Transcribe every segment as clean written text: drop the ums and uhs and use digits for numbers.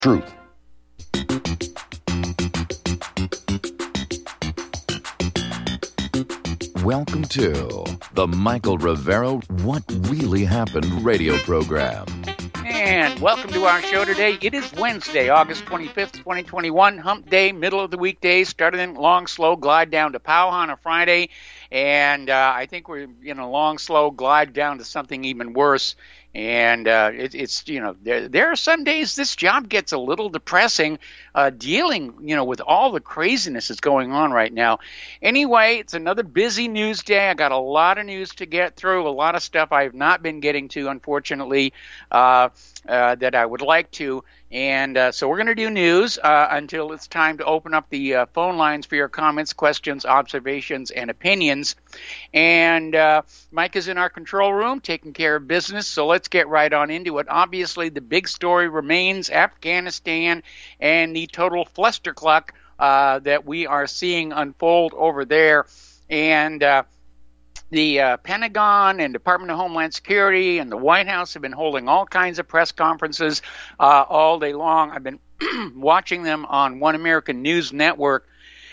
Truth. Welcome to the Michael Rivero What Really Happened radio program. And welcome to our show today. It is Wednesday, August 25th, 2021, hump day, middle of the weekday, starting long, slow glide down to Powwow on a Friday. And I think we're in a long, slow glide down to something even worse. And it's there are some days this job gets a little depressing, dealing, with all the craziness that's going on right now. Anyway, it's another busy news day. I got a lot of news to get through, a lot of stuff I have not been getting to, unfortunately, that I would like to. And so we're going to do news until it's time to open up the phone lines for your comments, questions, observations, and opinions. And Mike is in our control room taking care of business, so let's get right on into it. Obviously, the big story remains Afghanistan and the total flustercluck that we are seeing unfold over there. And the Pentagon and Department of Homeland Security and the White House have been holding all kinds of press conferences all day long. I've been watching them on One American News Network,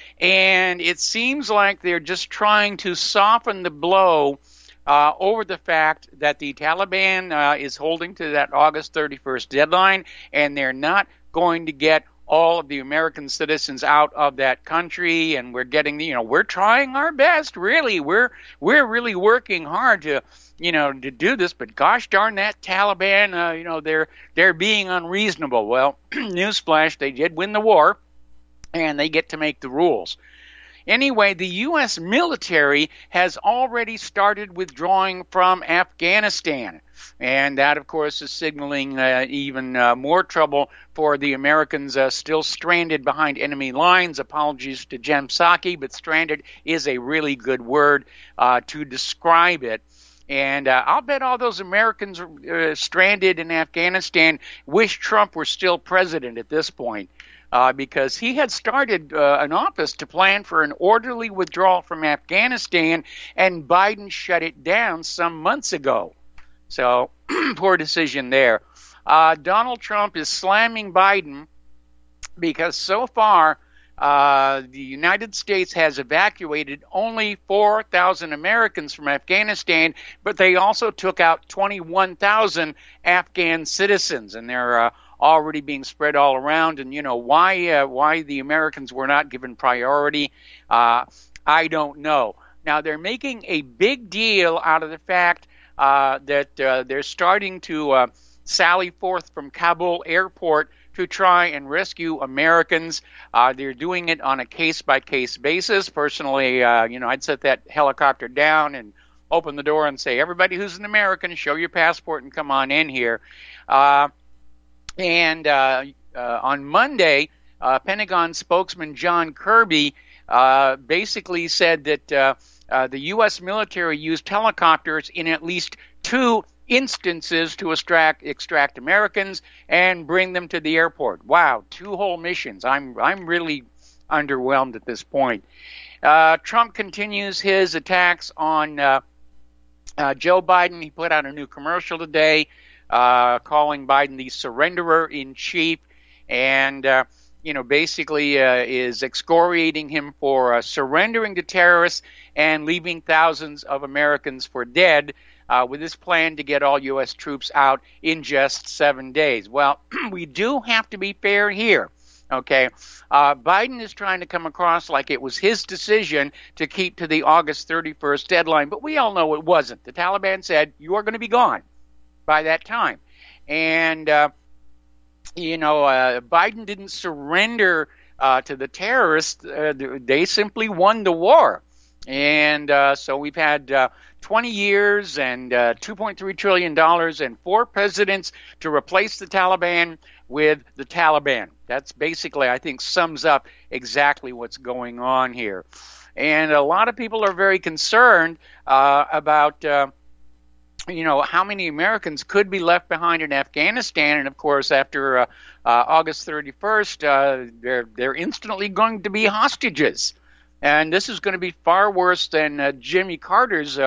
and it seems like they're just trying to soften the blow over the fact that the Taliban is holding to that August 31st deadline, and they're not going to get all of the American citizens out of that country, and we're getting, we're trying our best, really. We're really working hard to do this, but gosh darn that Taliban, they're being unreasonable. Well, newsflash, they did win the war, and they get to make the rules. Anyway, the U.S. military has already started withdrawing from Afghanistan. And that, of course, is signaling even more trouble for the Americans still stranded behind enemy lines. Apologies to Jem Psaki, but stranded is a really good word to describe it. And I'll bet all those Americans stranded in Afghanistan wish Trump were still president at this point. Because he had started an office to plan for an orderly withdrawal from Afghanistan, and Biden shut it down some months ago. So, poor decision there. Donald Trump is slamming Biden because so far the United States has evacuated only 4,000 Americans from Afghanistan, but they also took out 21,000 Afghan citizens, and they're already being spread all around. And why the Americans were not given priority, I don't know. Now they're making a big deal out of the fact that they're starting to sally forth from Kabul airport to try and rescue Americans. They're doing it on a case-by-case basis. Personally, I'd set that helicopter down and open the door and say, everybody who's an American, show your passport and come on in here. And on Monday, Pentagon spokesman John Kirby basically said that the U.S. military used helicopters in at least 2 instances to extract Americans and bring them to the airport. Wow, 2 whole missions. I'm really underwhelmed at this point. Trump continues his attacks on Joe Biden. He put out a new commercial today calling Biden the surrenderer in chief, and basically is excoriating him for surrendering to terrorists and leaving thousands of Americans for dead with his plan to get all U.S. troops out in just 7 days. Well, we do have to be fair here. Okay, Biden is trying to come across like it was his decision to keep to the August 31st deadline, but we all know it wasn't. The Taliban said, you are going to be gone by that time. And, Biden didn't surrender to the terrorists. They simply won the war. And so we've had 20 years and $2.3 trillion and 4 presidents to replace the Taliban with the Taliban. That's basically, I think, sums up exactly what's going on here. And a lot of people are very concerned about how many Americans could be left behind in Afghanistan. And of course, after August 31st, they're instantly going to be hostages. And this is going to be far worse than Jimmy Carter's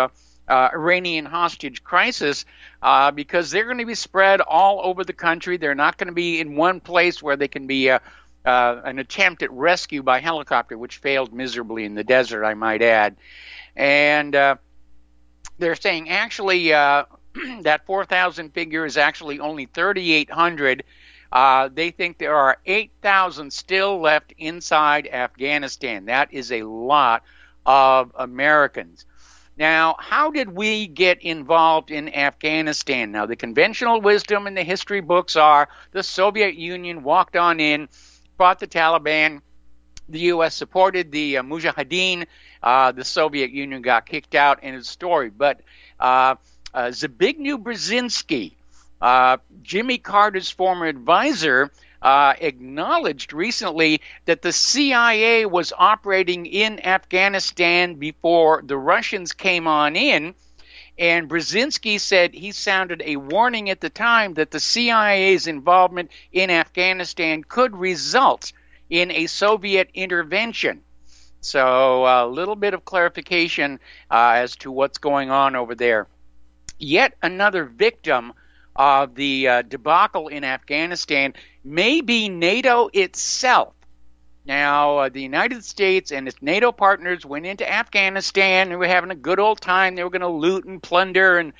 Iranian hostage crisis because they're going to be spread all over the country. They're not going to be in one place where they can be an attempt at rescue by helicopter, which failed miserably in the desert, I might add. And they're saying actually that 4,000 figure is actually only 3,800. They think there are 8,000 still left inside Afghanistan. That is a lot of Americans. Now, how did we get involved in Afghanistan? Now, the conventional wisdom in the history books are the Soviet Union walked on in, fought the Taliban, the U.S. supported the Mujahideen, the Soviet Union got kicked out, and it's a story. But Zbigniew Brzezinski, Jimmy Carter's former advisor, acknowledged recently that the CIA was operating in Afghanistan before the Russians came on in, and Brzezinski said he sounded a warning at the time that the CIA's involvement in Afghanistan could result in a Soviet intervention. So a little bit of clarification as to what's going on over there. Yet another victim of the debacle in Afghanistan may be NATO itself. Now, the United States and its NATO partners went into Afghanistan. They were having a good old time. They were going to loot and plunder and,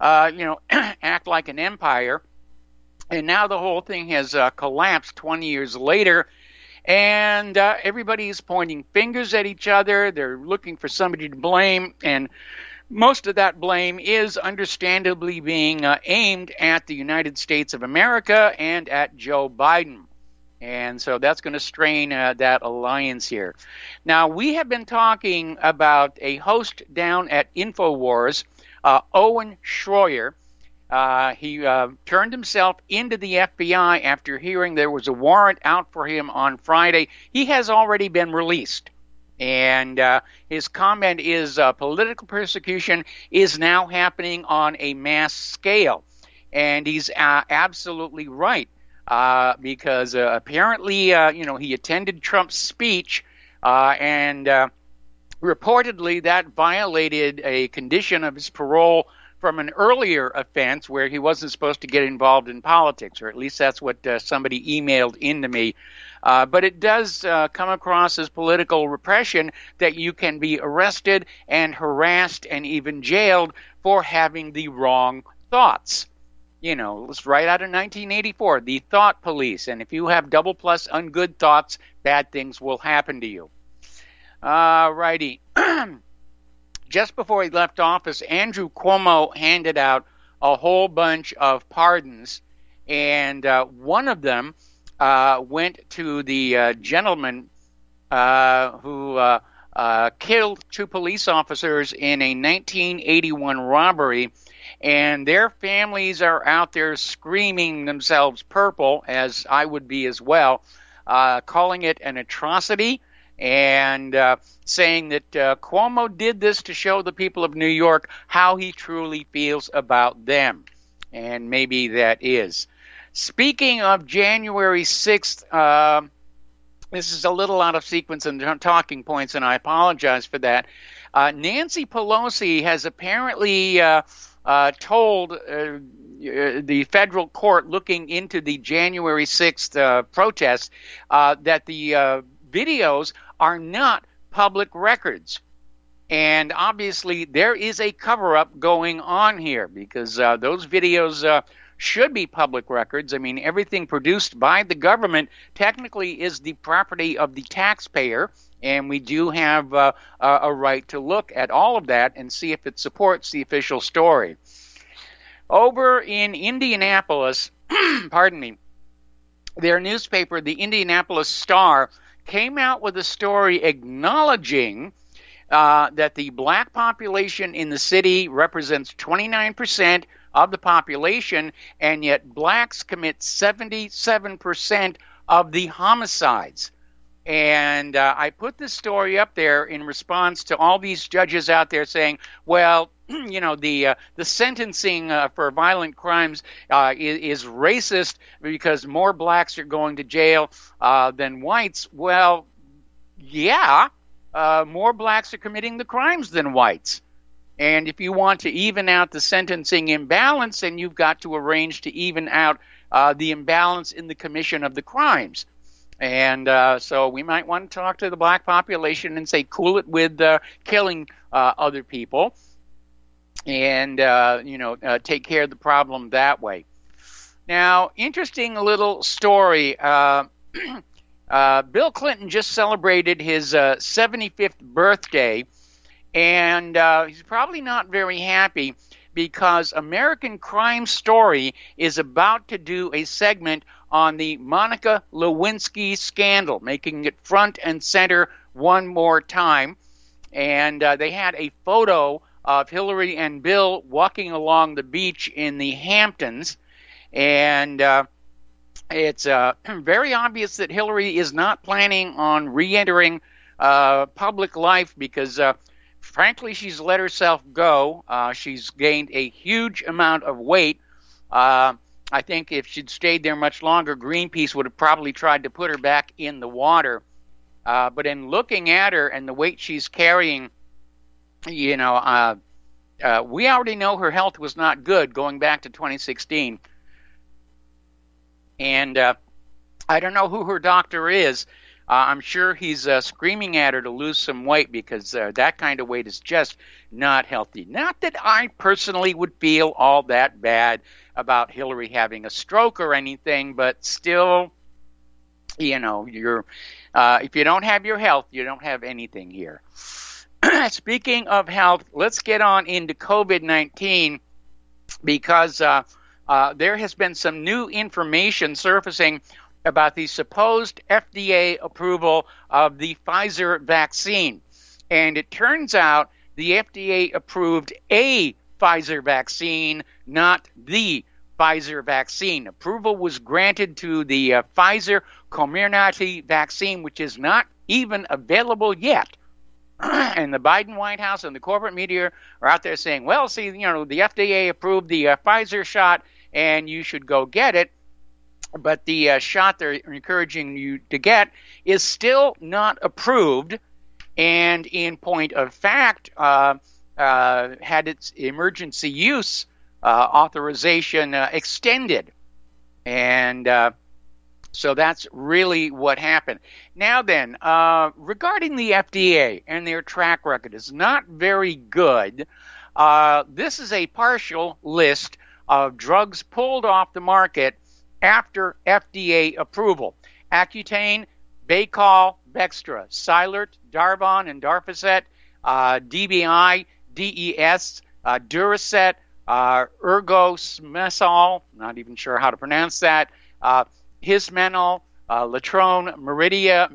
act like an empire. And now the whole thing has collapsed 20 years later. And everybody is pointing fingers at each other. They're looking for somebody to blame. And most of that blame is understandably being aimed at the United States of America and at Joe Biden. And so that's going to strain that alliance here. Now, we have been talking about a host down at InfoWars, Owen Schroyer. He turned himself into the FBI after hearing there was a warrant out for him on Friday. He has already been released. And his comment is political persecution is now happening on a mass scale. And he's absolutely right because apparently, he attended Trump's speech and reportedly that violated a condition of his parole from an earlier offense where he wasn't supposed to get involved in politics, or at least that's what somebody emailed into me. But it does come across as political repression that you can be arrested and harassed and even jailed for having the wrong thoughts. It's right out of 1984, the thought police. And if you have double plus ungood thoughts, bad things will happen to you. Righty. Just before he left office, Andrew Cuomo handed out a whole bunch of pardons, and one of them went to the gentleman who killed two police officers in a 1981 robbery, and their families are out there screaming themselves purple, as I would be as well, calling it an atrocity, and saying that Cuomo did this to show the people of New York how he truly feels about them. And maybe that is. Speaking of January 6th, this is a little out of sequence in talking points, and I apologize for that. Nancy Pelosi has apparently told the federal court looking into the January 6th protests that the videos are not public records. And obviously there is a cover-up going on here because those videos should be public records. I mean, everything produced by the government technically is the property of the taxpayer, and we do have a right to look at all of that and see if it supports the official story. Over in Indianapolis, pardon me, their newspaper, the Indianapolis Star, came out with a story acknowledging that the black population in the city represents 29% of the population, and yet blacks commit 77% of the homicides. And I put this story up there in response to all these judges out there saying, well, the sentencing for violent crimes is racist because more blacks are going to jail than whites. Well, yeah, more blacks are committing the crimes than whites. And if you want to even out the sentencing imbalance, then you've got to arrange to even out the imbalance in the commission of the crimes. And so we might want to talk to the black population and say, cool it with killing other people, and take care of the problem that way. Now, interesting little story. Bill Clinton just celebrated his 75th birthday, and he's probably not very happy because American Crime Story is about to do a segment on the Monica Lewinsky scandal, making it front and center one more time. And they had a photo of Hillary and Bill walking along the beach in the Hamptons. And it's very obvious that Hillary is not planning on re-entering public life because frankly, she's let herself go. She's gained a huge amount of weight. I think if she'd stayed there much longer, Greenpeace would have probably tried to put her back in the water. But in looking at her and the weight she's carrying, we already know her health was not good going back to 2016. And I don't know who her doctor is. I'm sure he's screaming at her to lose some weight because that kind of weight is just not healthy. Not that I personally would feel all that bad about Hillary having a stroke or anything, but still, you're if you don't have your health, you don't have anything here. Speaking of health, let's get on into COVID-19 because there has been some new information surfacing about the supposed FDA approval of the Pfizer vaccine. And it turns out the FDA approved a Pfizer vaccine, not the Pfizer vaccine. Approval was granted to the Pfizer Comirnaty vaccine, which is not even available yet. And the Biden White House and the corporate media are out there saying, well, see, the FDA approved the Pfizer shot and you should go get it. But the shot they're encouraging you to get is still not approved, and in point of fact, had its emergency use authorization extended. And so that's really what happened. Now then, regarding the FDA and their track record is not very good. This is a partial list of drugs pulled off the market after FDA approval. Accutane, Baycol, Bextra, Cylert, Darvon and Darvocet, DBI, DES, Duracet, Ergosmesol, not even sure how to pronounce that, Hismenol, Latrone, Meridia,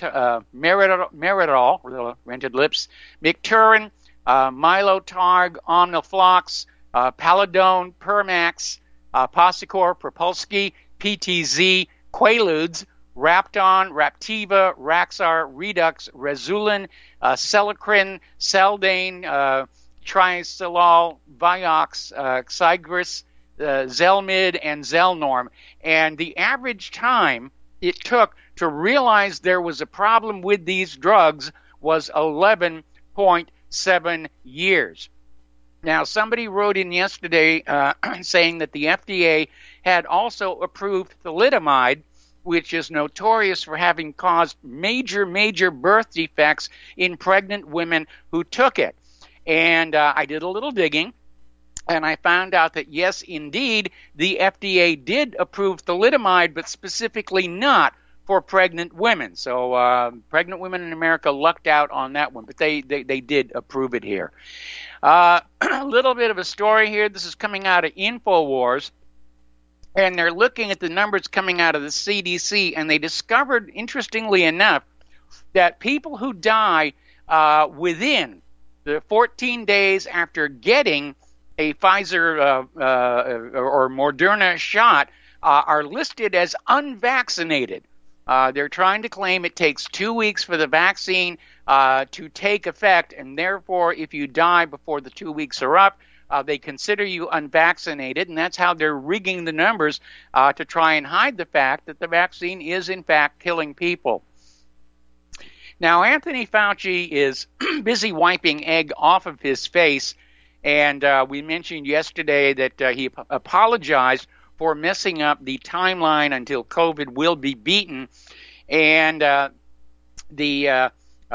Meridol, rented lips, Micturin, Mylotarg, Omniflox, Paladone, Permax, Posicor, Propulski, PTZ, Quaaludes, Rapton, Raptiva, Raxar, Redux, Rezulin, Celicrin, Celdane, Triacylol, Vioxx, Xigris, Zelmid, and Zelnorm. And the average time it took to realize there was a problem with these drugs was 11.7 years. Now, somebody wrote in yesterday saying that the FDA had also approved thalidomide, which is notorious for having caused major birth defects in pregnant women who took it. And I did a little digging, and I found out that, yes, indeed, the FDA did approve thalidomide, but specifically not for pregnant women. So pregnant women in America lucked out on that one, but they did approve it here. A little bit of a story here. This is coming out of InfoWars, and they're looking at the numbers coming out of the CDC, and they discovered, interestingly enough, that people who die within the 14 days after getting a Pfizer or Moderna shot are listed as unvaccinated. They're trying to claim it takes 2 weeks for the vaccine to take effect, and therefore, if you die before the 2 weeks are up, they consider you unvaccinated, and that's how they're rigging the numbers to try and hide the fact that the vaccine is, in fact, killing people. Now, Anthony Fauci is busy wiping egg off of his face And we mentioned yesterday that he apologized for messing up the timeline until COVID will be beaten. And the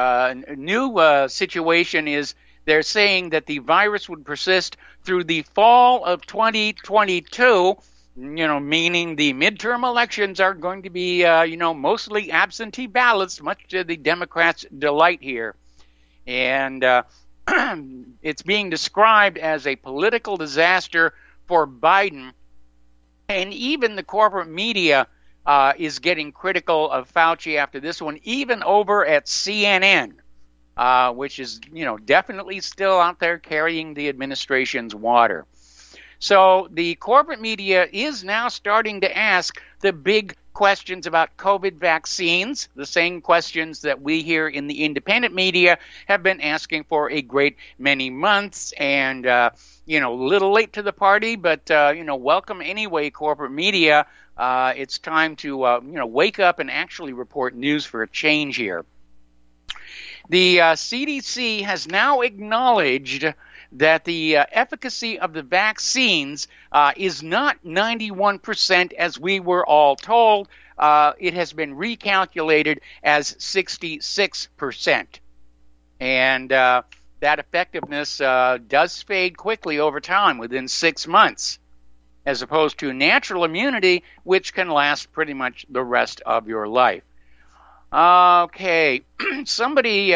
new situation is they're saying that the virus would persist through the fall of 2022, meaning the midterm elections are going to be, mostly absentee ballots, much to the Democrats' delight here. And it's being described as a political disaster for Biden. And even the corporate media is getting critical of Fauci after this one, even over at CNN, which is, definitely still out there carrying the administration's water. So the corporate media is now starting to ask the big questions about COVID vaccines, the same questions that we here in the independent media have been asking for a great many months. And, a little late to the party, but, welcome anyway, corporate media. It's time to, wake up and actually report news for a change here. The CDC has now acknowledged that the efficacy of the vaccines is not 91% as we were all told. It has been recalculated as 66%. And that effectiveness does fade quickly over time, within 6 months, as opposed to natural immunity, which can last pretty much the rest of your life. Okay, somebody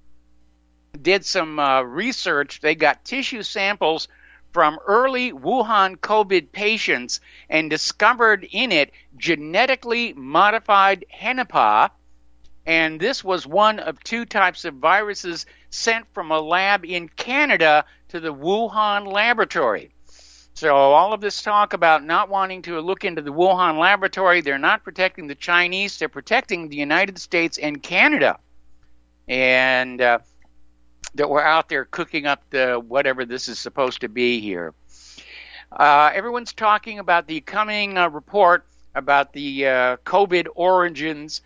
did some research. They got tissue samples from early Wuhan COVID patients and discovered in it genetically modified Henipah. And this was one of two types of viruses sent from a lab in Canada to the Wuhan laboratory. So all of this talk about not wanting to look into the Wuhan laboratory, they're not protecting the Chinese, they're protecting the United States and Canada. And that we're out there cooking up the whatever this is supposed to be here. Everyone's talking about the coming report about the COVID origins.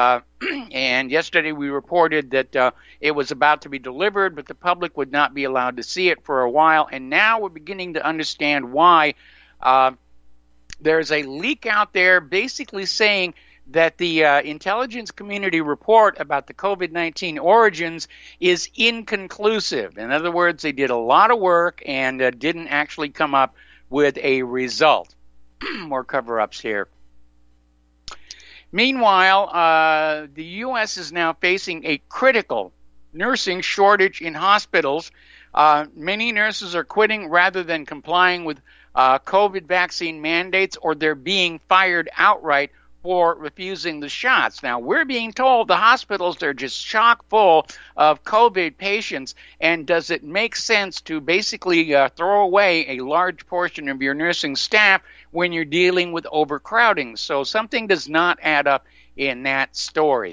And yesterday we reported that it was about to be delivered, but the public would not be allowed to see it for a while. And now we're beginning to understand why. There's a leak out there basically saying that the intelligence community report about the COVID-19 origins is inconclusive. In other words, they did a lot of work and didn't actually come up with a result. More cover-ups here. Meanwhile, the U.S. is now facing a critical nursing shortage in hospitals. Many nurses are quitting rather than complying with COVID vaccine mandates, or they're being fired outright for refusing the shots. Now, we're being told the hospitals, they're just chock full of COVID patients, and does it make sense to basically throw away a large portion of your nursing staff when you're dealing with overcrowding? So something does not add up in that story.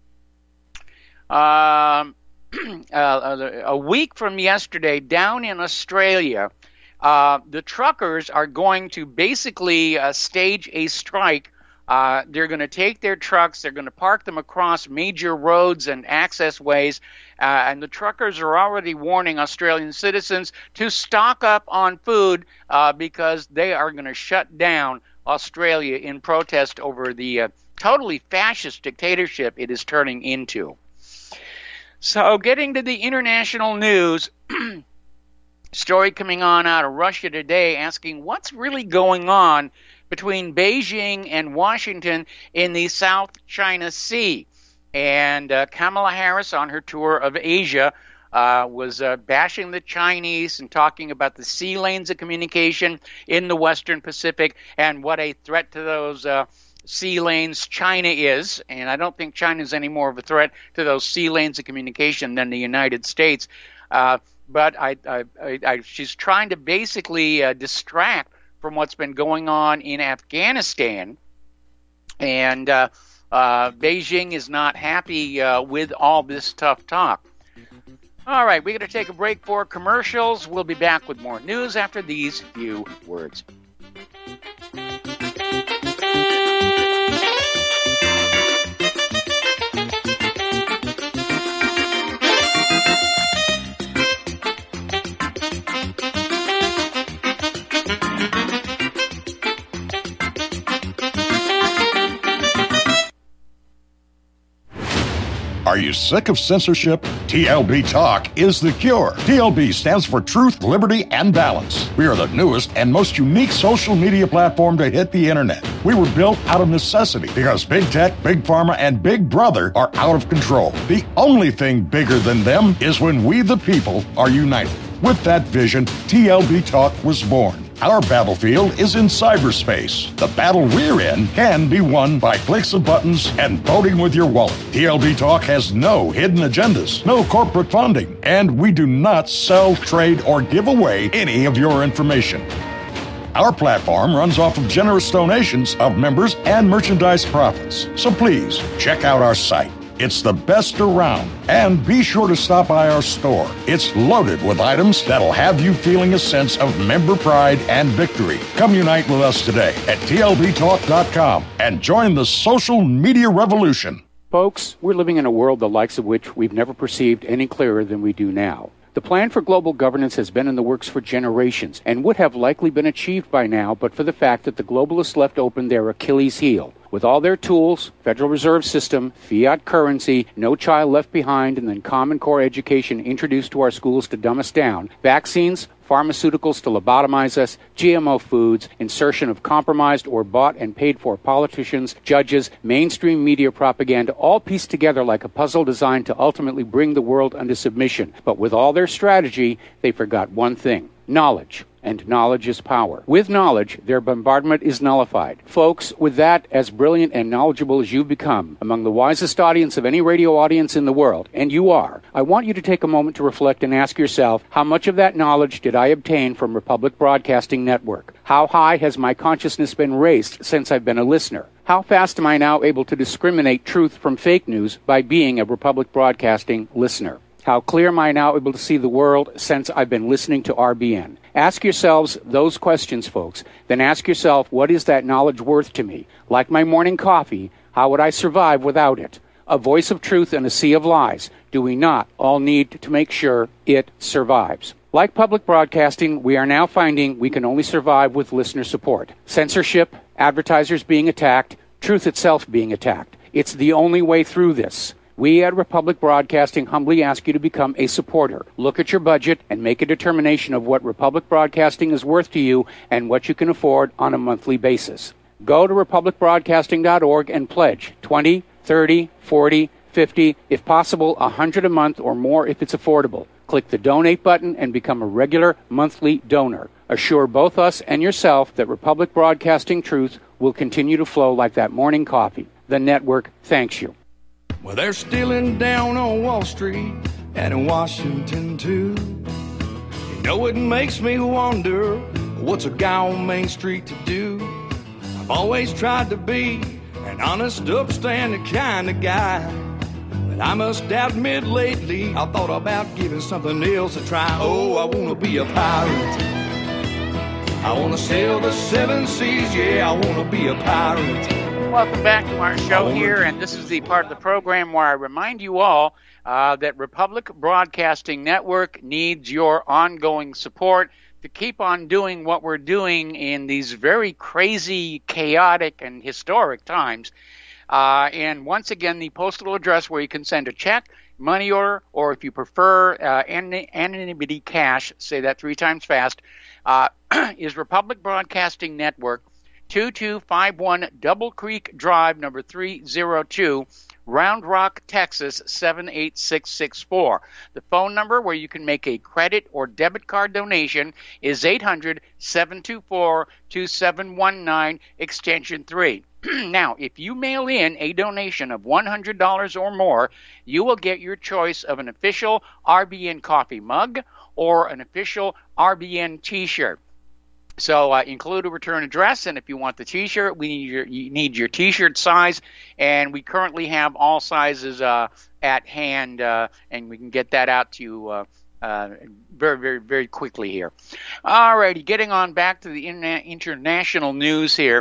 A week from yesterday, down in Australia, the truckers are going to basically stage a strike. They're going to take their trucks, they're going to park them across major roads and access ways, and the truckers are already warning Australian citizens to stock up on food because they are going to shut down Australia in protest over the totally fascist dictatorship it is turning into. So getting to the international news, story coming on out of Russia today asking what's really going on between Beijing and Washington in the South China Sea. And Kamala Harris, on her tour of Asia, was bashing the Chinese and talking about the sea lanes of communication in the Western Pacific and what a threat to those sea lanes China is. And I don't think China is any more of a threat to those sea lanes of communication than the United States. But she's trying to basically distract from what's been going on in Afghanistan, and Beijing is not happy with all this tough talk. All right, we're going to take a break for commercials. We'll be back with more news after these few words. Are you sick of censorship? TLB Talk is the cure. TLB stands for Truth, Liberty, and Balance. We are the newest and most unique social media platform to hit the internet. We were built out of necessity because Big Tech, Big Pharma, and Big Brother are out of control. The only thing bigger than them is when we, the people, are united. With that vision, TLB Talk was born. Our battlefield is in cyberspace. The battle we're in can be won by clicks of buttons and voting with your wallet. TLB Talk has no hidden agendas, no corporate funding, and we do not sell, trade, or give away any of your information. Our platform runs off of generous donations of members and merchandise profits. So please, check out our site. It's the best around. And be sure to stop by our store. It's loaded with items that'll have you feeling a sense of member pride and victory. Come unite with us today at tlbtalk.com and join the social media revolution. Folks, we're living in a world the likes of which we've never perceived any clearer than we do now. The plan for global governance has been in the works for generations and would have likely been achieved by now but for the fact that the globalists left open their Achilles heel. With all their tools, Federal Reserve System, fiat currency, no child left behind, and then Common Core education introduced to our schools to dumb us down, vaccines, pharmaceuticals to lobotomize us, GMO foods, insertion of compromised or bought and paid for politicians, judges, mainstream media propaganda, all pieced together like a puzzle designed to ultimately bring the world under submission. But with all their strategy, they forgot one thing: knowledge. And knowledge is power. With knowledge, their bombardment is nullified. Folks, with that, as brilliant and knowledgeable as you've become, among the wisest audience of any radio audience in the world, and you are, I want you to take a moment to reflect and ask yourself, how much of that knowledge did I obtain from Republic Broadcasting Network? How high has my consciousness been raised since I've been a listener? How fast am I now able to discriminate truth from fake news by being a Republic Broadcasting listener? How clear am I now able to see the world since I've been listening to RBN? Ask yourselves those questions, folks. Then ask yourself, what is that knowledge worth to me? Like my morning coffee, how would I survive without it? A voice of truth in a sea of lies. Do we not all need to make sure it survives? Like public broadcasting, we are now finding we can only survive with listener support. Censorship, advertisers being attacked, truth itself being attacked. It's the only way through this. We at Republic Broadcasting humbly ask you to become a supporter. Look at your budget and make a determination of what Republic Broadcasting is worth to you and what you can afford on a monthly basis. Go to republicbroadcasting.org and pledge $20, $30, $40, $50, if possible, $100 a month or more if it's affordable. Click the donate button and become a regular monthly donor. Assure both us and yourself that Republic Broadcasting truth will continue to flow like that morning coffee. The network thanks you. Well, they're stealing down on Wall Street and in Washington, too. You know, it makes me wonder, what's a guy on Main Street to do? I've always tried to be an honest, upstanding kind of guy. But I must admit lately, I thought about giving something else a try. Oh, I want to be a pirate. I want to sail the seven seas, yeah, I want to be a pirate. Welcome back to our show here, and this is the part of the program where I remind you all that Republic Broadcasting Network needs your ongoing support to keep on doing what we're doing in these very crazy, chaotic, and historic times. And once again, the postal address where you can send a check, money order, or if you prefer anonymity cash, say that 3 times fast, is Republic Broadcasting Network, 2251 Double Creek Drive, number 302, Round Rock, Texas, 78664. The phone number where you can make a credit or debit card donation is 800-724-2719, extension 3. Now, if you mail in a donation of $100 or more, you will get your choice of an official RBN coffee mug or an official RBN T-shirt. So include a return address, and if you want the T-shirt, you need your T-shirt size, and we currently have all sizes at hand, and we can get that out to you very, very, very quickly here. All righty, getting on back to the international news here.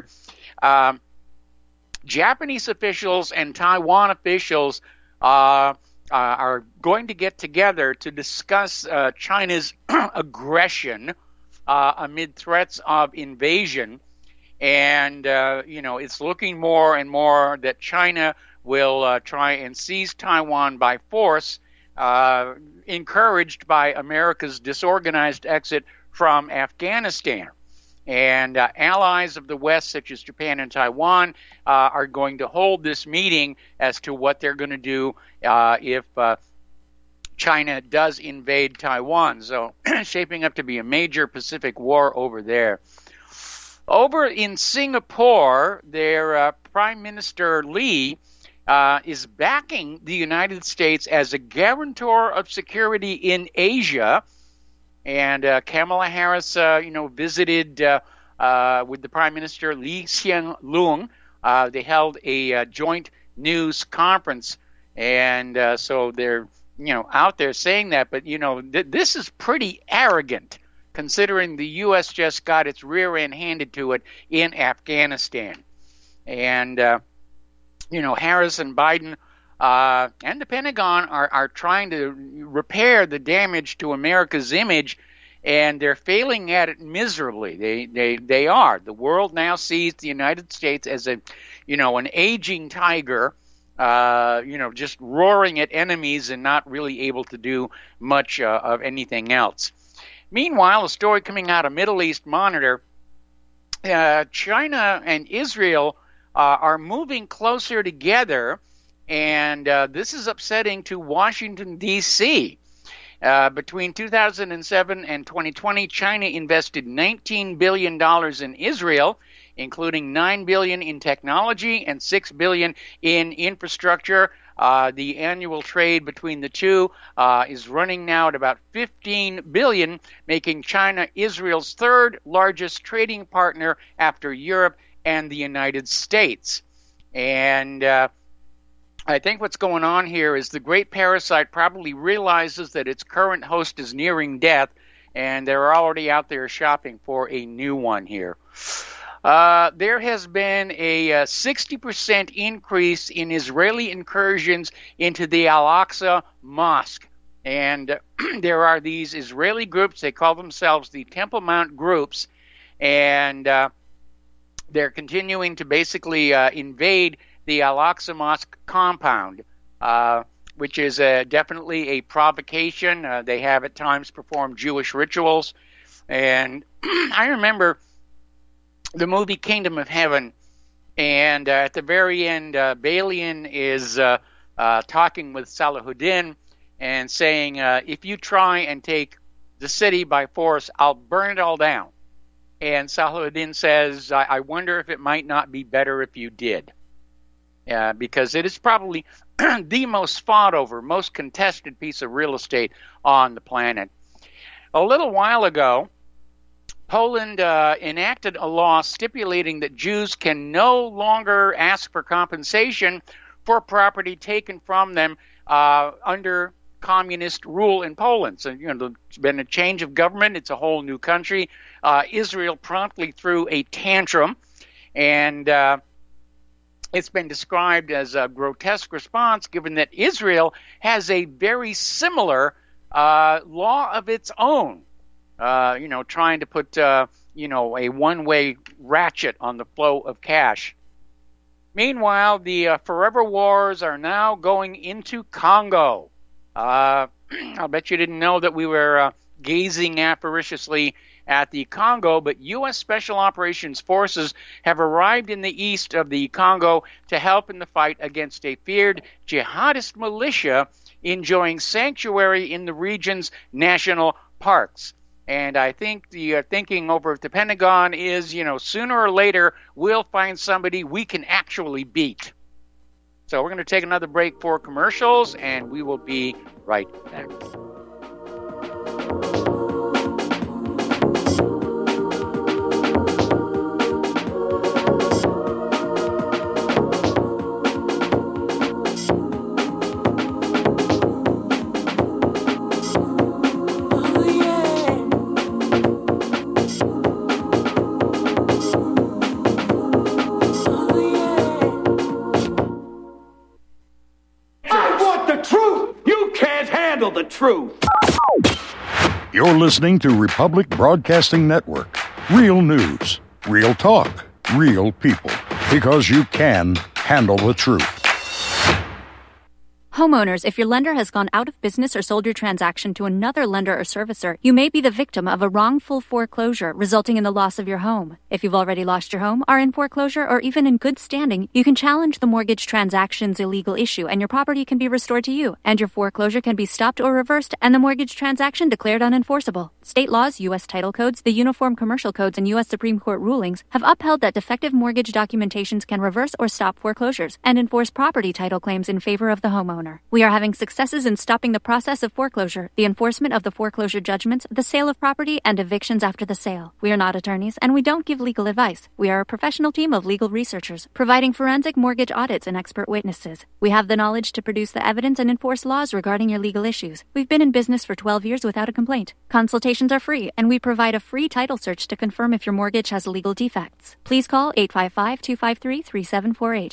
Japanese officials and Taiwan officials are going to get together to discuss China's aggression amid threats of invasion, and it's looking more and more that China will try and seize Taiwan by force, encouraged by America's disorganized exit from Afghanistan. And allies of the West, such as Japan and Taiwan, are going to hold this meeting as to what they're going to do if China does invade Taiwan. So shaping up to be a major Pacific war over there. Over in Singapore, their Prime Minister Lee is backing the United States as a guarantor of security in Asia. And Kamala Harris, visited with the Prime Minister Lee Hsien Loong. They held a joint news conference, and so they're out there saying that. But this is pretty arrogant, considering the U.S. just got its rear end handed to it in Afghanistan, and Harris and Biden. And the Pentagon are trying to repair the damage to America's image, and they're failing at it miserably. They are. The world now sees the United States as an aging tiger, just roaring at enemies and not really able to do much of anything else. Meanwhile, a story coming out of Middle East Monitor, China and Israel are moving closer together. And this is upsetting to Washington, D.C. Between 2007 and 2020, China invested $19 billion in Israel, including $9 billion in technology and $6 billion in infrastructure. The annual trade between the two is running now at about $15 billion, making China Israel's third largest trading partner after Europe and the United States. And I think what's going on here is the great parasite probably realizes that its current host is nearing death, and they're already out there shopping for a new one here. There has been a 60% increase in Israeli incursions into the Al-Aqsa Mosque. And there are these Israeli groups, they call themselves the Temple Mount groups, and they're continuing to basically invade the Al-Aqsa Mosque compound, which is definitely a provocation. They have at times performed Jewish rituals. And I remember the movie Kingdom of Heaven, and at the very end, Balian is talking with Salahuddin and saying, if you try and take the city by force, I'll burn it all down. And Salahuddin says, I wonder if it might not be better if you did. Because it is probably the most fought over, most contested piece of real estate on the planet. A little while ago, Poland enacted a law stipulating that Jews can no longer ask for compensation for property taken from them under communist rule in Poland. So, there's been a change of government. It's a whole new country. Israel promptly threw a tantrum, and it's been described as a grotesque response, given that Israel has a very similar law of its own, trying to put, a one-way ratchet on the flow of cash. Meanwhile, the forever wars are now going into Congo. I'll bet you didn't know that we were gazing avariciously at the Congo, but U.S. Special Operations Forces have arrived in the east of the Congo to help in the fight against a feared jihadist militia enjoying sanctuary in the region's national parks. And I think the thinking over at the Pentagon is, sooner or later we'll find somebody we can actually beat. So we're going to take another break for commercials, and we will be right back. The truth. You're listening to Republic Broadcasting Network. Real news, real talk, real people. Because you can handle the truth. Homeowners, if your lender has gone out of business or sold your transaction to another lender or servicer, you may be the victim of a wrongful foreclosure, resulting in the loss of your home. If you've already lost your home, are in foreclosure, or even in good standing, you can challenge the mortgage transaction's illegal issue, and your property can be restored to you, and your foreclosure can be stopped or reversed, and the mortgage transaction declared unenforceable. State laws, U.S. title codes, the Uniform Commercial Codes, and U.S. Supreme Court rulings have upheld that defective mortgage documentations can reverse or stop foreclosures and enforce property title claims in favor of the homeowner. We are having successes in stopping the process of foreclosure, the enforcement of the foreclosure judgments, the sale of property, and evictions after the sale. We are not attorneys, and we don't give legal advice. We are a professional team of legal researchers, providing forensic mortgage audits and expert witnesses. We have the knowledge to produce the evidence and enforce laws regarding your legal issues. We've been in business for 12 years without a complaint. Consultations are free, and we provide a free title search to confirm if your mortgage has legal defects. Please call 855-253-3748.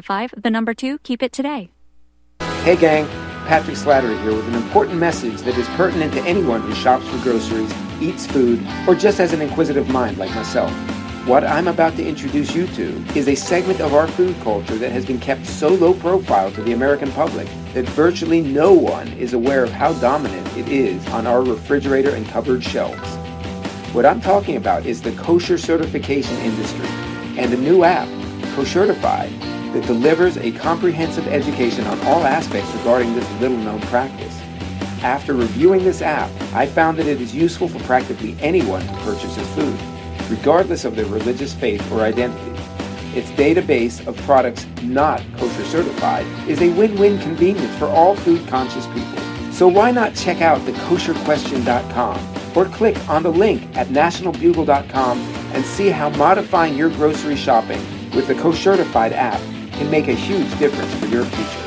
855, 2, keep it today. Hey gang, Patrick Slattery here with an important message that is pertinent to anyone who shops for groceries, eats food, or just has an inquisitive mind like myself. What I'm about to introduce you to is a segment of our food culture that has been kept so low profile to the American public that virtually no one is aware of how dominant it is on our refrigerator and cupboard shelves. What I'm talking about is the kosher certification industry and a new app, Koshertified, that delivers a comprehensive education on all aspects regarding this little-known practice. After reviewing this app, I found that it is useful for practically anyone who purchases food, regardless of their religious faith or identity. Its database of products not kosher certified is a win-win convenience for all food-conscious people. So why not check out thekosherquestion.com or click on the link at nationalbugle.com and see how modifying your grocery shopping with the Koshertified app can make a huge difference for your future.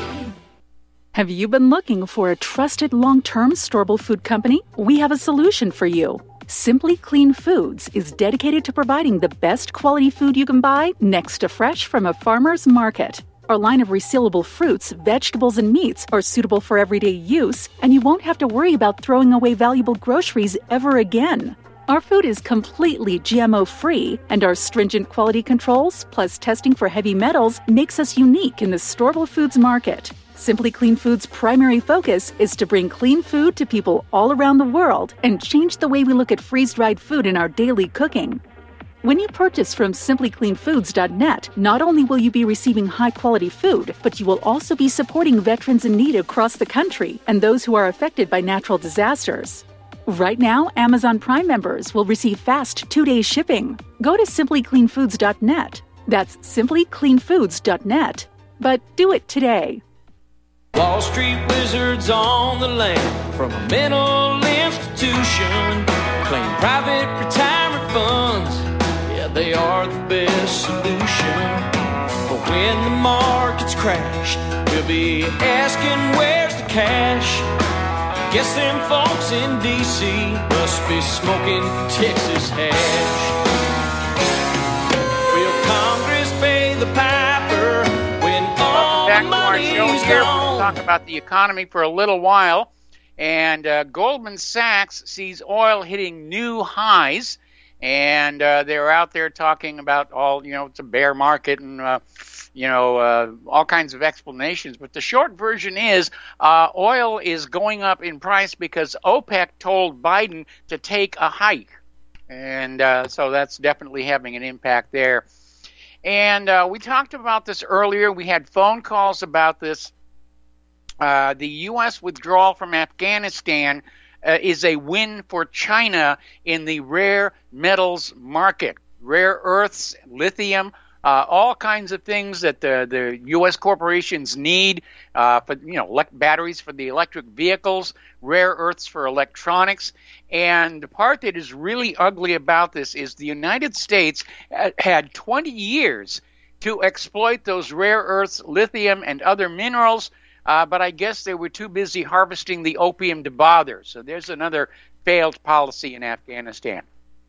Have you been looking for a trusted long-term storable food company? We have a solution for you. Simply Clean Foods is dedicated to providing the best quality food you can buy next to fresh from a farmer's market. Our line of resealable fruits, vegetables, and meats are suitable for everyday use, and you won't have to worry about throwing away valuable groceries ever again. Our food is completely GMO-free, and our stringent quality controls, plus testing for heavy metals, makes us unique in the storable foods market. Simply Clean Foods' primary focus is to bring clean food to people all around the world and change the way we look at freeze-dried food in our daily cooking. When you purchase from simplycleanfoods.net, not only will you be receiving high-quality food, but you will also be supporting veterans in need across the country and those who are affected by natural disasters. Right now, Amazon Prime members will receive fast 2-day shipping. Go to simplycleanfoods.net. That's simplycleanfoods.net. But do it today. Wall Street wizards on the land from a mental institution. Claim private retirement funds. Yeah, they are the best solution. But when the markets crash, we'll be asking where's the cash? Guess them folks in D.C. must be smoking Texas hash. Will Congress pay the piper when all the money's gone? Here, we're going to talk about the economy for a little while. And Goldman Sachs sees oil hitting new highs. And they're out there talking about all, it's a bear market and all kinds of explanations. But the short version is oil is going up in price because OPEC told Biden to take a hike. And so that's definitely having an impact there. And we talked about this earlier. We had phone calls about this. The U.S. withdrawal from Afghanistan is a win for China in the rare metals market. Rare earths, lithium, all kinds of things that the U.S. corporations need for batteries for the electric vehicles, rare earths for electronics. And the part that is really ugly about this is the United States had 20 years to exploit those rare earths, lithium, and other minerals, but I guess they were too busy harvesting the opium to bother. So there's another failed policy in Afghanistan.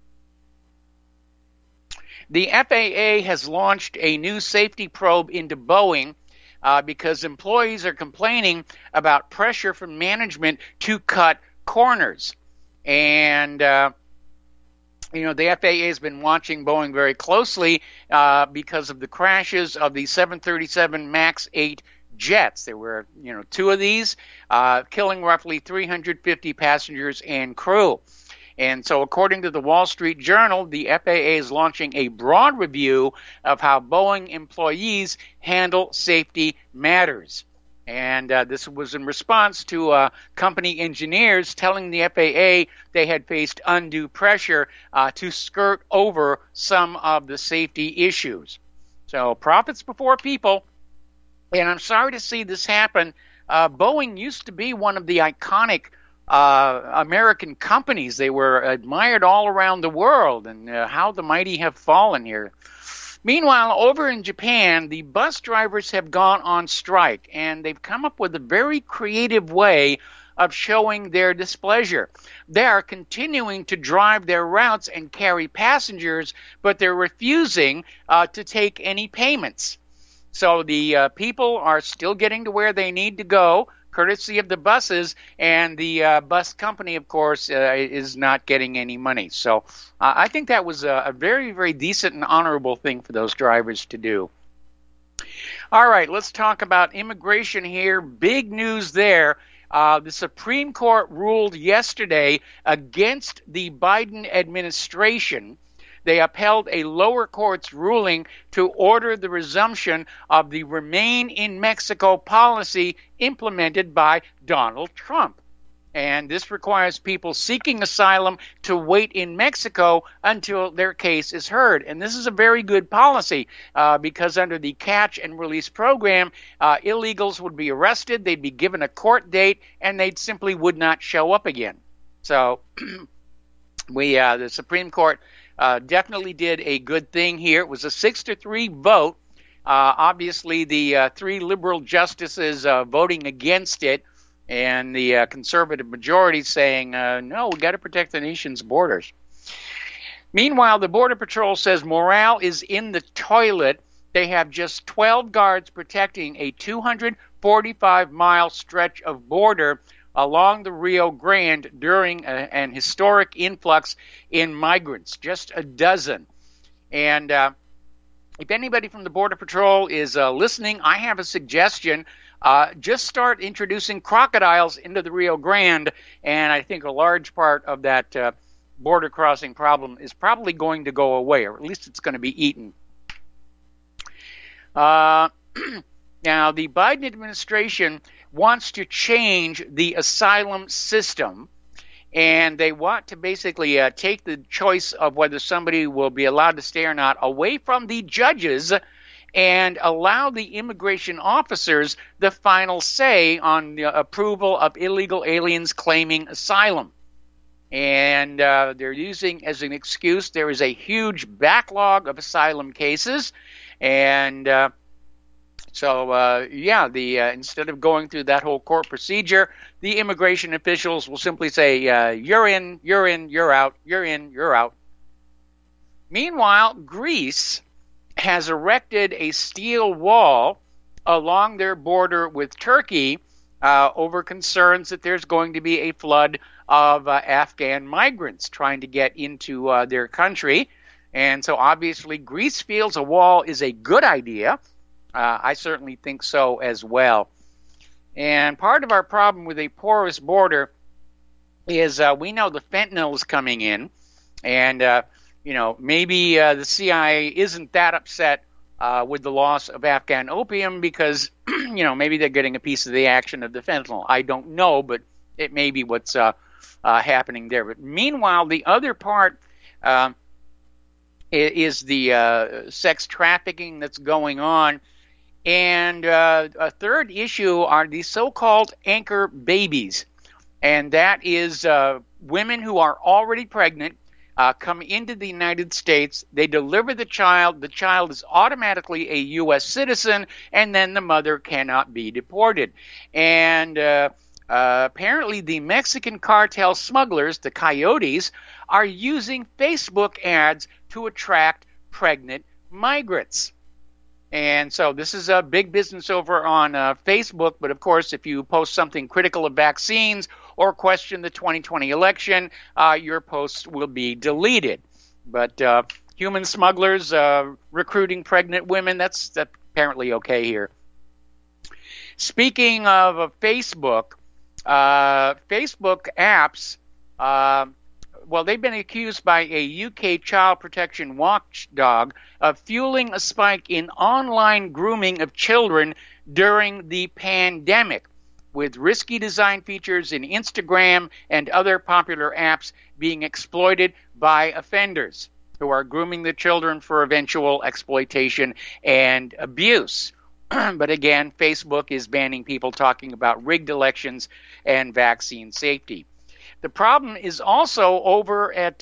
The FAA has launched a new safety probe into Boeing because employees are complaining about pressure from management to cut corners. And, the FAA has been watching Boeing very closely because of the crashes of the 737 MAX 8 jets. There were, 2 of these, killing roughly 350 passengers and crew. And so according to the Wall Street Journal, the FAA is launching a broad review of how Boeing employees handle safety matters. And this was in response to company engineers telling the FAA they had faced undue pressure to skirt over some of the safety issues. So profits before people. And I'm sorry to see this happen. Boeing used to be one of the iconic American companies. They were admired all around the world, and how the mighty have fallen here. Meanwhile, over in Japan, the bus drivers have gone on strike, and they've come up with a very creative way of showing their displeasure. They are continuing to drive their routes and carry passengers, but they're refusing to take any payments. So the people are still getting to where they need to go, courtesy of the buses, and the bus company, of course, is not getting any money. So I think that was a very, very decent and honorable thing for those drivers to do. All right, let's talk about immigration here. Big news there. The Supreme Court ruled yesterday against the Biden administration. They upheld a lower court's ruling to order the resumption of the Remain in Mexico policy implemented by Donald Trump. And this requires people seeking asylum to wait in Mexico until their case is heard. And this is a very good policy because under the catch and release program, illegals would be arrested, they'd be given a court date, and they simply would not show up again. So the Supreme Court definitely did a good thing here. It was a 6-3 vote. Obviously, the 3 liberal justices voting against it, and the conservative majority saying, no, we got to protect the nation's borders. Meanwhile, the Border Patrol says morale is in the toilet. They have just 12 guards protecting a 245-mile stretch of border along the Rio Grande during an historic influx in migrants, just a dozen. And if anybody from the Border Patrol is listening, I have a suggestion. Just start introducing crocodiles into the Rio Grande, and I think a large part of that border crossing problem is probably going to go away, or at least it's going to be eaten. Now, the Biden administration wants to change the asylum system, and they want to basically take the choice of whether somebody will be allowed to stay or not away from the judges and allow the immigration officers the final say on the approval of illegal aliens claiming asylum. And they're using as an excuse there is a huge backlog of asylum cases, and instead of going through that whole court procedure, the immigration officials will simply say, you're in, you're out, you're in, you're out. Meanwhile, Greece has erected a steel wall along their border with Turkey over concerns that there's going to be a flood of Afghan migrants trying to get into their country. And so obviously Greece feels a wall is a good idea. I certainly think so as well. And part of our problem with a porous border is we know the fentanyl is coming in, and maybe the CIA isn't that upset with the loss of Afghan opium because maybe they're getting a piece of the action of the fentanyl. I don't know, but it may be what's happening there. But meanwhile, the other part is the sex trafficking that's going on. And a third issue are the so-called anchor babies. And that is women who are already pregnant come into the United States. They deliver the child. The child is automatically a U.S. citizen, and then the mother cannot be deported. And apparently the Mexican cartel smugglers, the coyotes, are using Facebook ads to attract pregnant migrants. And so this is a big business over on Facebook. But, of course, if you post something critical of vaccines or question the 2020 election, your posts will be deleted. But human smugglers recruiting pregnant women, that's apparently okay here. Speaking of Facebook, Facebook apps, well, they've been accused by a UK child protection watchdog of fueling a spike in online grooming of children during the pandemic, with risky design features in Instagram and other popular apps being exploited by offenders who are grooming the children for eventual exploitation and abuse. But again, Facebook is banning people talking about rigged elections and vaccine safety. The problem is also over at,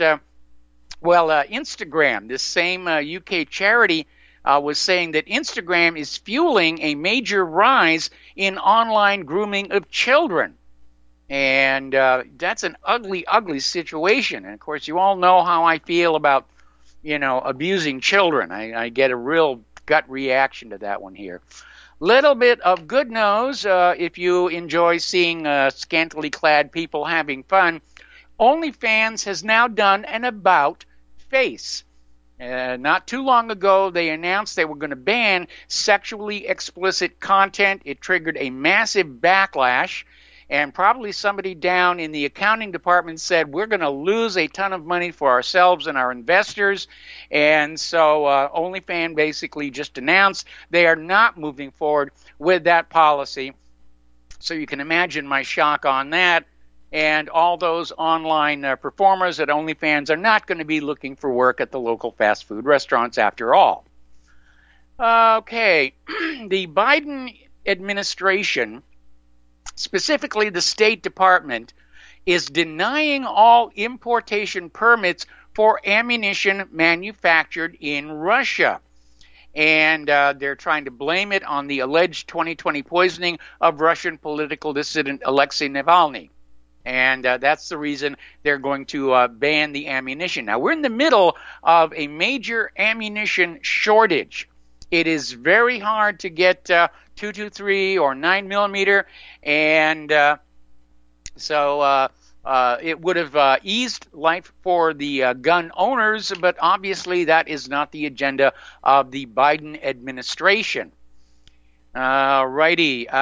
Instagram. This same UK charity was saying that Instagram is fueling a major rise in online grooming of children. And that's an ugly, ugly situation. And, of course, you all know how I feel about, abusing children. I get a real gut reaction to that one here. Little bit of good news if you enjoy seeing scantily clad people having fun. OnlyFans has now done an about face. Not too long ago, they announced they were going to ban sexually explicit content. It triggered a massive backlash, and probably somebody down in the accounting department said, we're going to lose a ton of money for ourselves and our investors. And so OnlyFans basically just announced they are not moving forward with that policy. So you can imagine my shock on that. And all those online performers at OnlyFans are not going to be looking for work at the local fast food restaurants after all. Okay, the Biden administration, specifically the State Department, is denying all importation permits for ammunition manufactured in Russia. And they're trying to blame it on the alleged 2020 poisoning of Russian political dissident Alexei Navalny. And that's the reason they're going to ban the ammunition. Now, we're in the middle of a major ammunition shortage. It is very hard to get 223 or 9mm, and so it would have eased life for the gun owners, but obviously that is not the agenda of the Biden administration. Righty.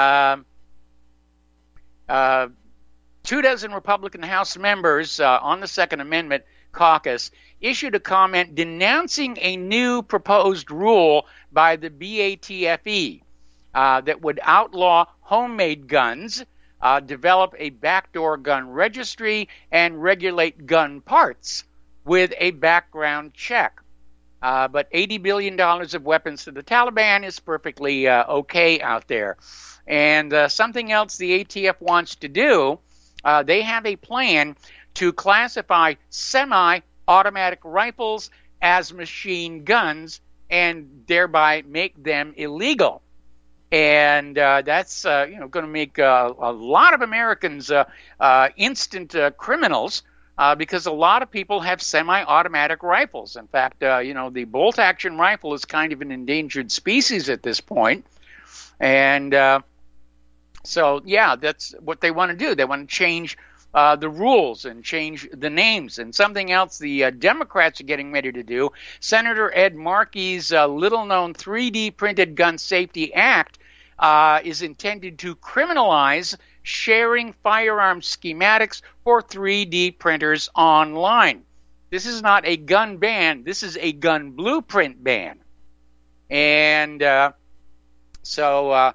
24 Republican House members on the Second Amendment caucus issued a comment denouncing a new proposed rule by the BATFE that would outlaw homemade guns, develop a backdoor gun registry, and regulate gun parts with a background check. But $80 billion of weapons to the Taliban is perfectly okay out there. And something else the ATF wants to do, they have a plan to classify semi-automatic rifles as machine guns and thereby make them illegal. And that's going to make a lot of Americans instant criminals because a lot of people have semi-automatic rifles. In fact, the bolt-action rifle is kind of an endangered species at this point. And so, yeah, that's what they want to do. They want to change the rules and change the names. And something else the Democrats are getting ready to do, Senator Ed Markey's little-known 3D Printed Gun Safety Act is intended to criminalize sharing firearm schematics for 3D printers online. This is not a gun ban. This is a gun blueprint ban. And so...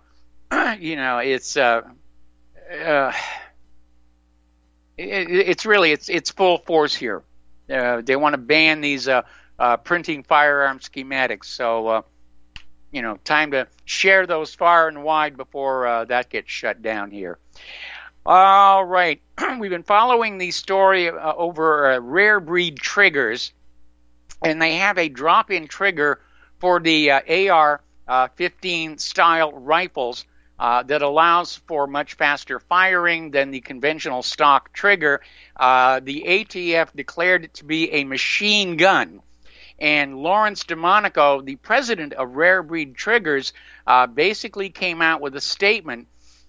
it's full force here. They want to ban these printing firearm schematics. So, time to share those far and wide before that gets shut down here. All right. We've been following the story over rare breed triggers, and they have a drop-in trigger for the AR-15 style rifles that allows for much faster firing than the conventional stock trigger. The ATF declared it to be a machine gun. And Lawrence DeMonico, the president of Rare Breed Triggers, basically came out with a statement.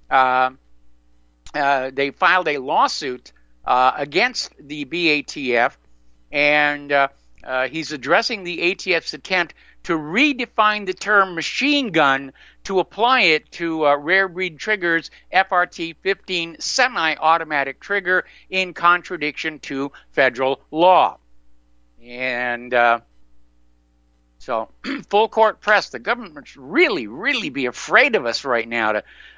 They filed a lawsuit against the BATF, and he's addressing the ATF's attempt to redefine the term machine gun to apply it to Rare Breed Triggers FRT-15 semi-automatic trigger in contradiction to federal law. And so, full court press. The government should really be afraid of us right now to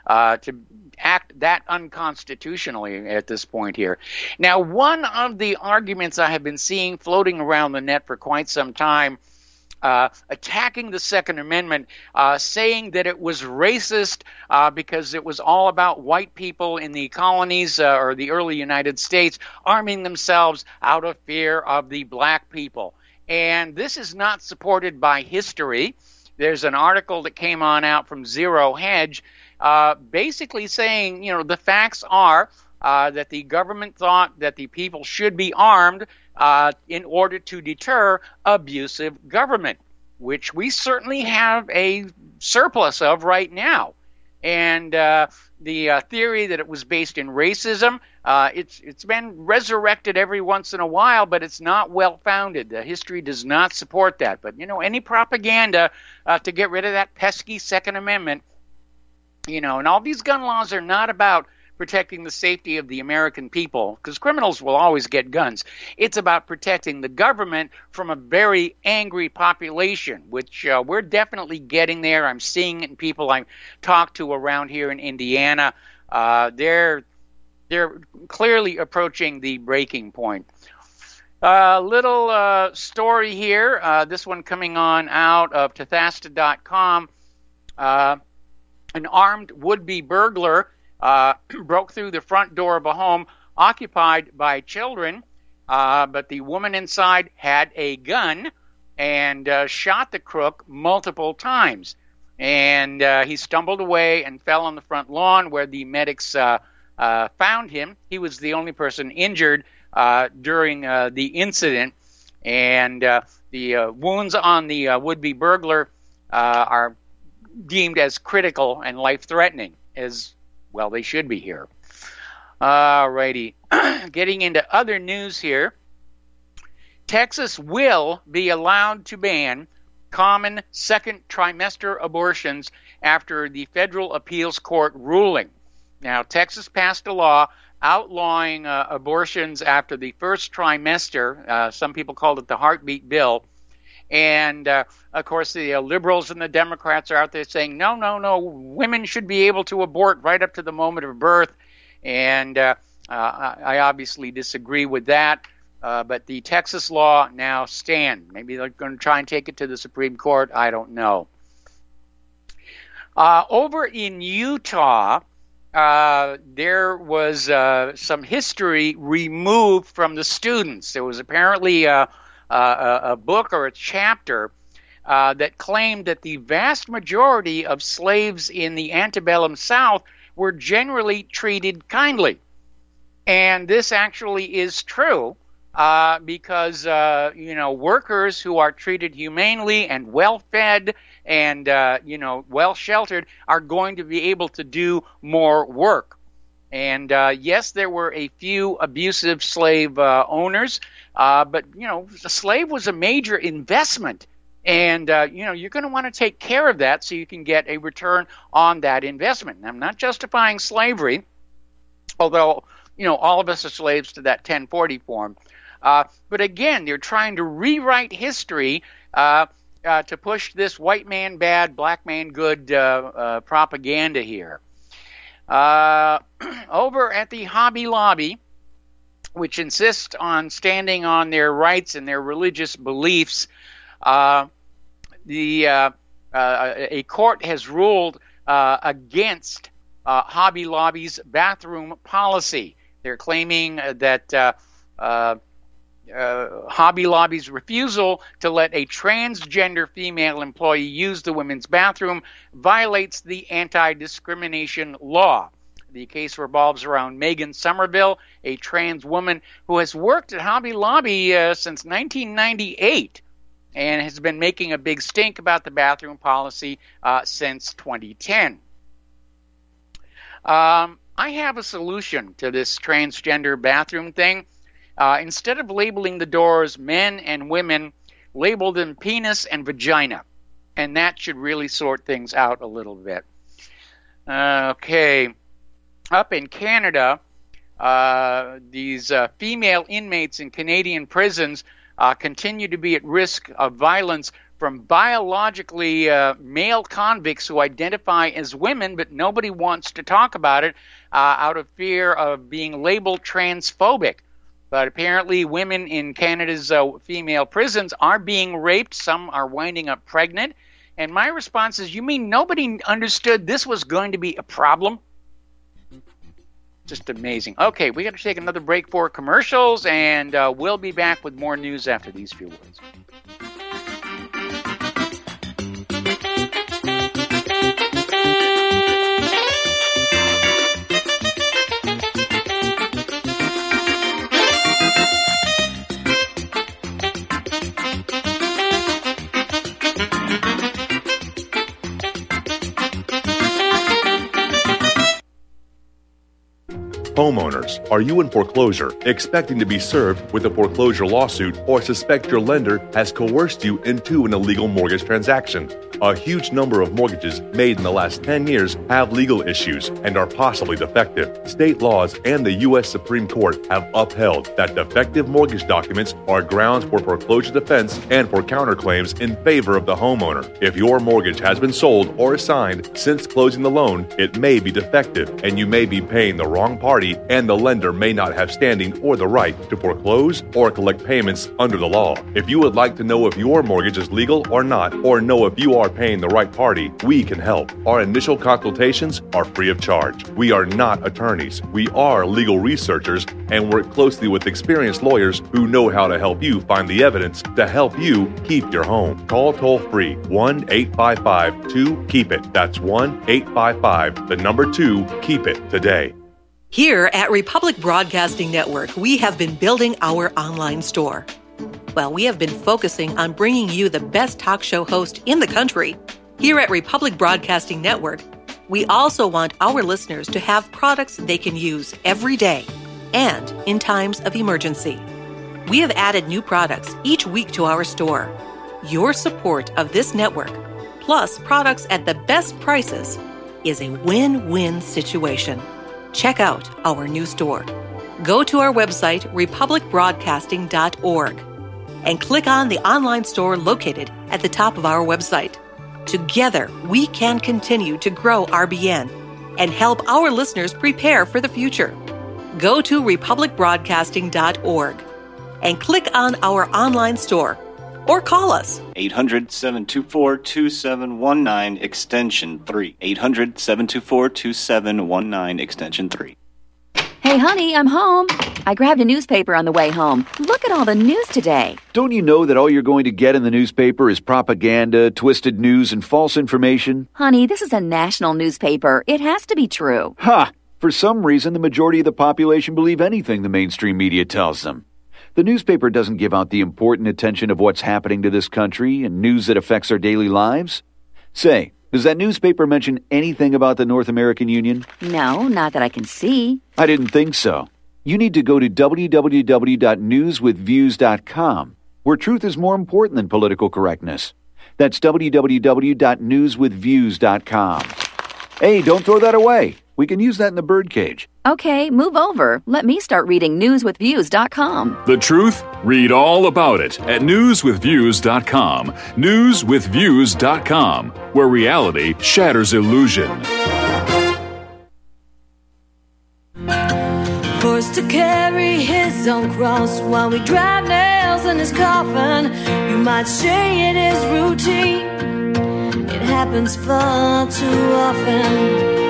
act that unconstitutionally at this point here. Now, one of the arguments I have been seeing floating around the net for quite some time, attacking the Second Amendment, saying that it was racist because it was all about white people in the colonies or the early United States arming themselves out of fear of the black people. And this is not supported by history. There's an article that came on out from Zero Hedge basically saying, the facts are that the government thought that the people should be armed in order to deter abusive government, which we certainly have a surplus of right now. And the theory that it was based in racism, it's been resurrected every once in a while, but it's not well-founded. The history does not support that. But, any propaganda to get rid of that pesky Second Amendment, and all these gun laws are not about protecting the safety of the American people, because criminals will always get guns. It's about protecting the government from a very angry population, which we're definitely getting there. I'm seeing it in people I talk to around here in Indiana. They're clearly approaching the breaking point. Little story here. This one coming on out of Bethesda.com. An armed would-be burglar broke through the front door of a home occupied by children, but the woman inside had a gun and shot the crook multiple times. And he stumbled away and fell on the front lawn where the medics found him. He was the only person injured during the incident. And the wounds on the would-be burglar are deemed as critical and life-threatening, as well, they should be here. Alrighty. Getting into other news here. Texas will be allowed to ban common second trimester abortions after the federal appeals court ruling. Now, Texas passed a law outlawing abortions after the first trimester. Some people called it the heartbeat bill. And, of course, the liberals and the Democrats are out there saying, no, women should be able to abort right up to the moment of birth. And I obviously disagree with that. But the Texas law now stands. Maybe they're going to try and take it to the Supreme Court. I don't know. Over in Utah, there was some history removed from the students. There was apparently a book or a chapter that claimed that the vast majority of slaves in the antebellum South were generally treated kindly. And this actually is true because, workers who are treated humanely and well-fed and, well-sheltered are going to be able to do more work. And, yes, there were a few abusive slave owners, but, a slave was a major investment. And, you're going to want to take care of that so you can get a return on that investment. And I'm not justifying slavery, although, all of us are slaves to that 1040 form. But, again, they're trying to rewrite history to push this white man bad, black man good propaganda here. Over at the Hobby Lobby, which insists on standing on their rights and their religious beliefs, a court has ruled against Hobby Lobby's bathroom policy. They're claiming that Hobby Lobby's refusal to let a transgender female employee use the women's bathroom violates the anti-discrimination law. The case revolves around Megan Somerville, a trans woman who has worked at Hobby Lobby since 1998 and has been making a big stink about the bathroom policy since 2010. I have a solution to this transgender bathroom thing. Instead of labeling the doors men and women, label them penis and vagina. and that should really sort things out a little bit. Okay. Up in Canada, these female inmates in Canadian prisons continue to be at risk of violence from biologically male convicts who identify as women, but nobody wants to talk about it out of fear of being labeled transphobic. But apparently women in Canada's female prisons are being raped. Some are winding up pregnant. And my response is, you mean nobody understood this was going to be a problem? Just amazing. Okay, we got to take another break for commercials, and we'll be back with more news after these few words. Homeowners, are you in foreclosure, expecting to be served with a foreclosure lawsuit, or suspect your lender has coerced you into an illegal mortgage transaction? A huge number of mortgages made in the last 10 years have legal issues and are possibly defective. State laws and the U.S. Supreme Court have upheld that defective mortgage documents are grounds for foreclosure defense and for counterclaims in favor of the homeowner. If your mortgage has been sold or assigned since closing the loan, it may be defective and you may be paying the wrong party, and the lender may not have standing or the right to foreclose or collect payments under the law. If you would like to know if your mortgage is legal or not, or know if you are paying the right party, we can help. Our initial consultations are free of charge. We are not attorneys. We are legal researchers and work closely with experienced lawyers who know how to help you find the evidence to help you keep your home. Call toll-free 1-855-2-KEEP-IT. That's 1-855-2-KEEP-IT today. Here at Republic Broadcasting Network, we have been building our online store. Well, we have been focusing on bringing you the best talk show host in the country. Here at Republic Broadcasting Network, we also want our listeners to have products they can use every day and in times of emergency. We have added new products each week to our store. Your support of this network, plus products at the best prices, is a win-win situation. Check out our new store. Go to our website, republicbroadcasting.org, and click on the online store located at the top of our website. Together, we can continue to grow RBN and help our listeners prepare for the future. Go to republicbroadcasting.org and click on our online store or call us. 800-724-2719, extension 3. 800-724-2719, extension 3. Hey, honey, I'm home. I grabbed a newspaper on the way home. Look at all the news today. Don't you know that all you're going to get in the newspaper is propaganda, twisted news, and false information? Honey, this is a national newspaper. It has to be true. Ha! For some reason, the majority of the population believe anything the mainstream media tells them. The newspaper doesn't give out the important attention of what's happening to this country and news that affects our daily lives. Say, does that newspaper mention anything about the North American Union? No, not that I can see. I didn't think so. You need to go to www.newswithviews.com, where truth is more important than political correctness. That's www.newswithviews.com. Hey, don't throw that away. We can use that in the birdcage. Okay, move over. Let me start reading newswithviews.com. The truth? Read all about it at newswithviews.com. Newswithviews.com, where reality shatters illusion. Forced to carry his own cross while we drive nails in his coffin. You might say it is routine. It happens far too often.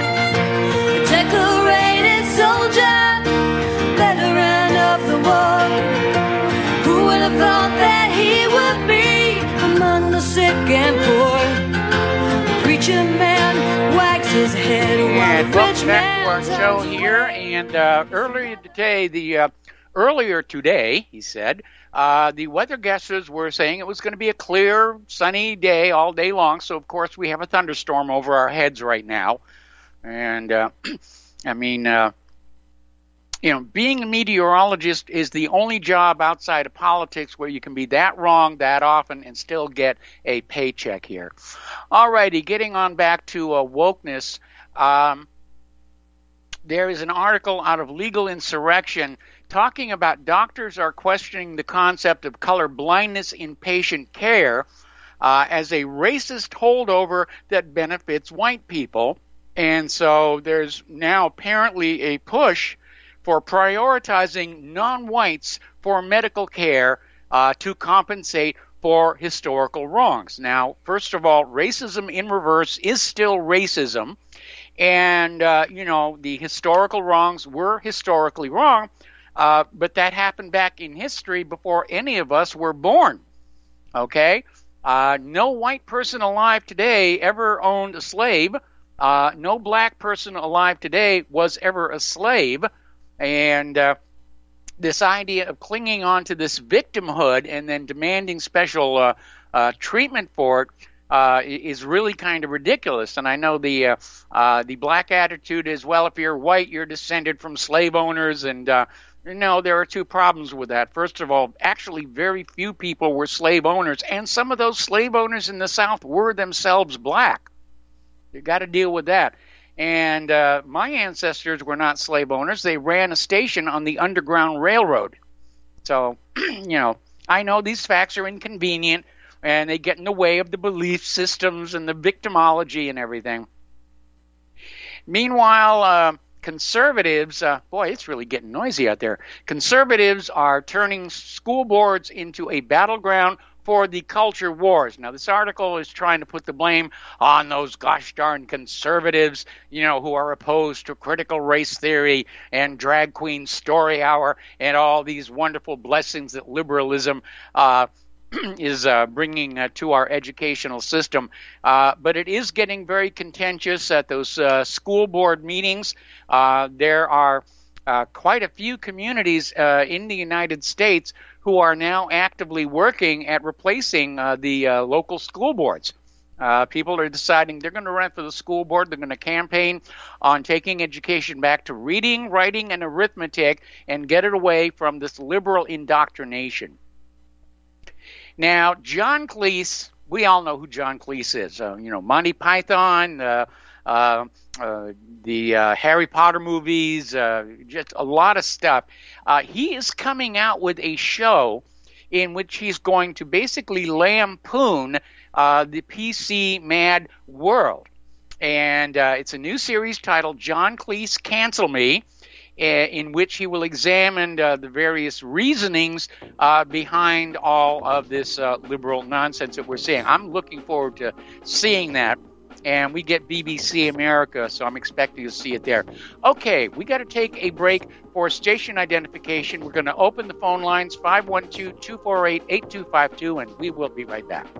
Decorated soldier, veteran of the war. Who would have thought that he would be among the sick and poor? The preacher man wags his head while the rich man. Welcome back to our show here. And earlier today, he said, the weather guesses were saying it was going to be a clear, sunny day all day long. So, of course, we have a thunderstorm over our heads right now. And, being a meteorologist is the only job outside of politics where you can be that wrong that often and still get a paycheck here. All righty, getting on back to wokeness. There is an article out of Legal Insurrection talking about doctors are questioning the concept of color blindness in patient care as a racist holdover that benefits white people. And so there's now apparently a push for prioritizing non-whites for medical care to compensate for historical wrongs. Now, first of all, racism in reverse is still racism. And, the historical wrongs were historically wrong, but that happened back in history before any of us were born. Okay? No white person alive today ever owned a slave. No black person alive today was ever a slave. And this idea of clinging on to this victimhood and then demanding special treatment for it is really kind of ridiculous. And I know the black attitude is, well, if you're white, you're descended from slave owners. And no, there are two problems with that. First of all, actually very few people were slave owners. And some of those slave owners in the South were themselves black. You got to deal with that. And my ancestors were not slave owners. They ran a station on the Underground Railroad. So, I know these facts are inconvenient, and they get in the way of the belief systems and the victimology and everything. Meanwhile, conservatives, boy, it's really getting noisy out there. Conservatives are turning school boards into a battleground for the culture wars. Now, this article is trying to put the blame on those gosh darn conservatives, who are opposed to critical race theory and drag queen story hour and all these wonderful blessings that liberalism is bringing to our educational system. But it is getting very contentious at those school board meetings. There are quite a few communities in the United States who are now actively working at replacing the local school boards. People are deciding they're going to run for the school board. They're going to campaign on taking education back to reading, writing, and arithmetic and get it away from this liberal indoctrination. Now, John Cleese, we all know who John Cleese is. Monty Python, the Harry Potter movies, just a lot of stuff. He is coming out with a show in which he's going to basically lampoon the PC mad world. And it's a new series titled John Cleese Cancel Me, in which he will examine the various reasonings behind all of this liberal nonsense that we're seeing. I'm looking forward to seeing that. And we get BBC America, so I'm expecting to see it there. Okay, we got to take a break for station identification. We're going to open the phone lines, 512-248-8252, and we will be right back.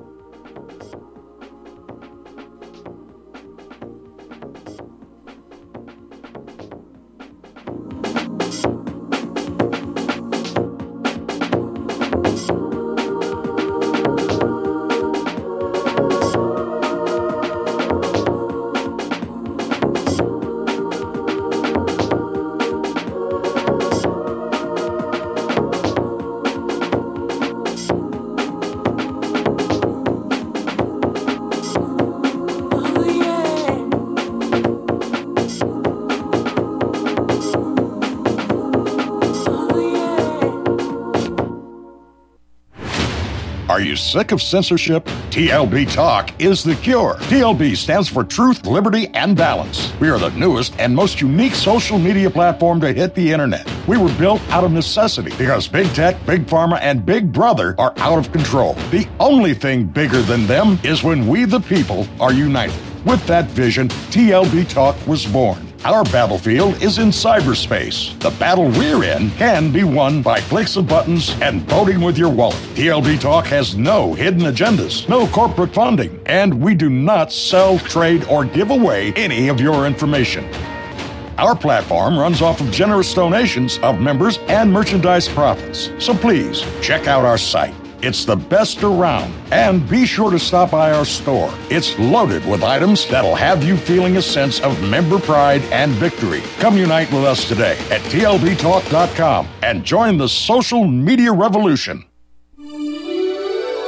Are you sick of censorship? TLB Talk is the cure. TLB stands for Truth, Liberty, and Balance. We are the newest and most unique social media platform to hit the internet. We were built out of necessity because Big Tech, Big Pharma, and Big Brother are out of control. The only thing bigger than them is when we, the people, are united. With that vision, TLB Talk was born. Our battlefield is in cyberspace. The battle we're in can be won by clicks of buttons and voting with your wallet. TLB Talk has no hidden agendas, no corporate funding, and we do not sell, trade, or give away any of your information. Our platform runs off of generous donations of members and merchandise profits. So please check out our site, It's the best around. And be sure to stop by our store. It's loaded with items that'll have you feeling a sense of member pride and victory. Come unite with us today at TLBTalk.com and join the social media revolution.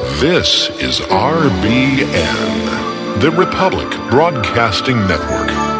This is RBN, the Republic Broadcasting Network.